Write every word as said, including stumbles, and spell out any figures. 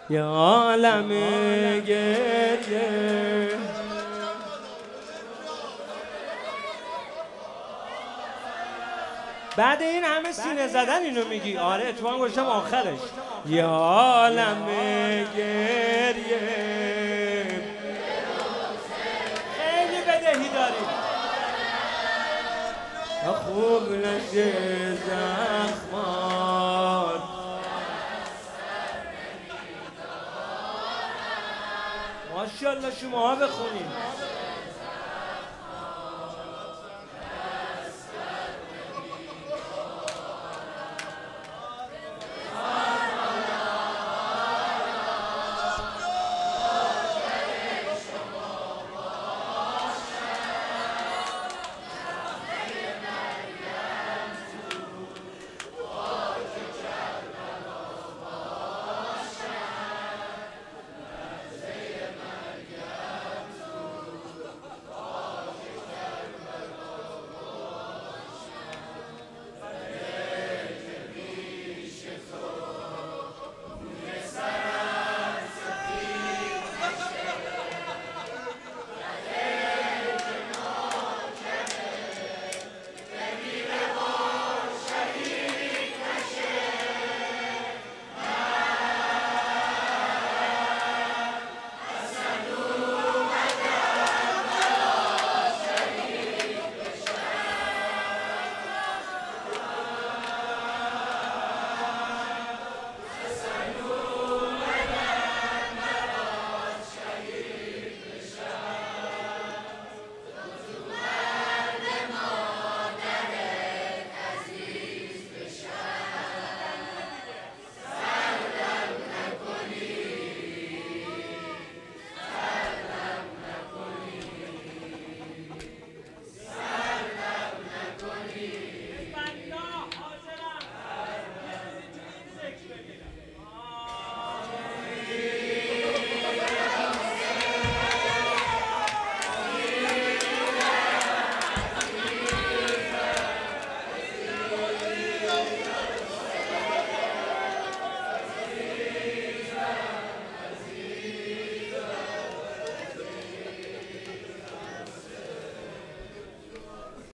یه عالم گریه. بعد این همه سینه زدن اینو میگی؟ آره اتفاقا گذاشتم آخرش. یه عالم گریه، خیلی بدهی داری. خوب نشه زخمات، ماشاءالله شما ها بخونید.